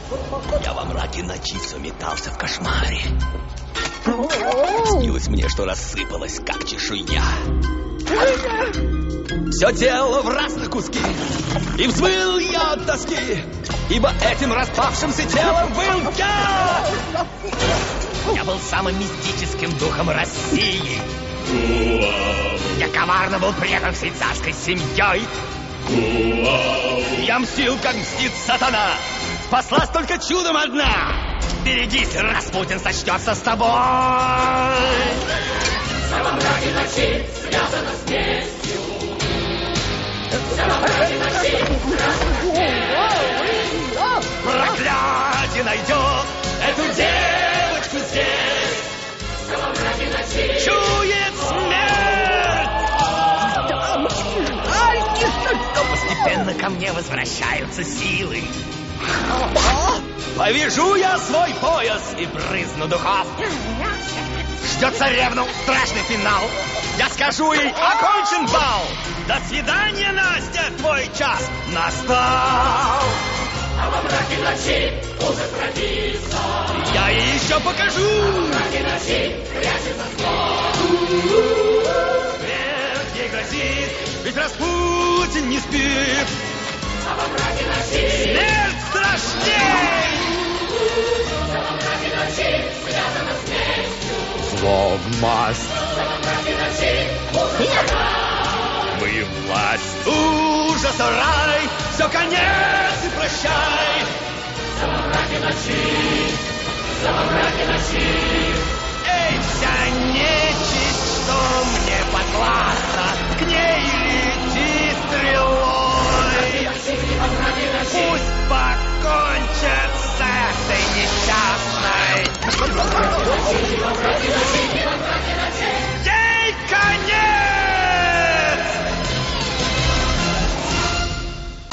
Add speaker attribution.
Speaker 1: Я во мраке ночи все метался в кошмаре. Снилось мне, что рассыпалось, как чешуя. Все тело в раз на куски, и взвыл я от тоски, ибо этим распавшимся телом был я. Я был самым мистическим духом России. Я коварно был предан всей царской семьей. Я мстил, как мстит сатана. Спаслась только чудом одна. Берегись, Распутин сочтется с тобой.
Speaker 2: Все во мраке ночи связано с местью. Все во мраке ночи связано с местью.
Speaker 1: Проклятие найдет эту девочку здесь.
Speaker 2: Все во мраке ночи
Speaker 1: Чует смерть. Постепенно ко мне возвращаются силы. Повяжу я свой пояс и брызну духов. Ждет царевну страшный финал. Я скажу ей: окончен бал. До свидания, Настя, твой час настал.
Speaker 2: А во мраке ночи ужас родится.
Speaker 1: Я ей еще покажу.
Speaker 2: Во мраке ночи прячется зло.
Speaker 1: Смерть ей грозит, ведь Распутин не спит.
Speaker 2: А во мраке ночи
Speaker 1: Смерть страшней.
Speaker 2: Все во мраке ночи связано с местью.
Speaker 1: Зло в масть.
Speaker 2: Все во мраке ночи ужас рай.
Speaker 1: Мы власть. Ужас, рай. Все, конец и прощай.
Speaker 2: Все во мраке ночи. Все во мраке ночи.
Speaker 1: Эй, вся нечисть, что мне подвластна, к ней лети стрелой. Пусть покончат